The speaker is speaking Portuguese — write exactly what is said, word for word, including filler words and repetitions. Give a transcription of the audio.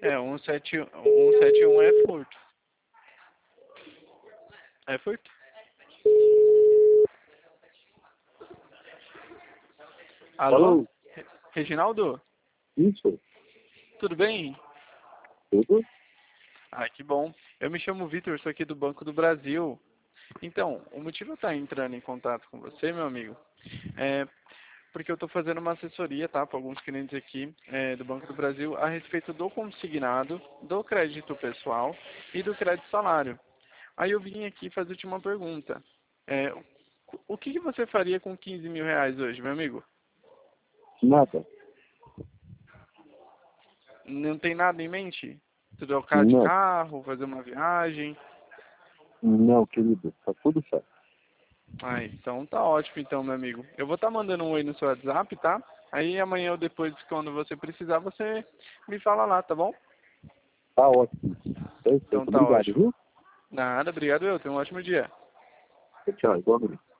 É, cento e setenta e um é furto. É furto? Alô? Alô? Re- Reginaldo? Isso? Tudo bem? Tudo? Ah, que bom. Eu me chamo Vitor, sou aqui do Banco do Brasil. Então, o motivo de eu estar entrando em contato com você, meu amigo, é porque eu estou fazendo uma assessoria, tá, para alguns clientes aqui é, do Banco do Brasil a respeito do consignado, do crédito pessoal e do crédito salário. Aí eu vim aqui fazer-te uma pergunta. É, o que que você faria com quinze mil reais hoje, meu amigo? Nada. Não tem nada em mente? Trocar de Não. carro, fazer uma viagem? Não, querido. Tá tudo certo. Ah, então tá ótimo então, meu amigo. Eu vou estar mandando um oi no seu WhatsApp, tá? Aí amanhã ou depois, quando você precisar, você me fala lá, tá bom? Tá ótimo. Então Perfeito. tá Obrigado, ótimo. viu? Nada, obrigado eu. Tenha um ótimo dia. Tchau, igualmente.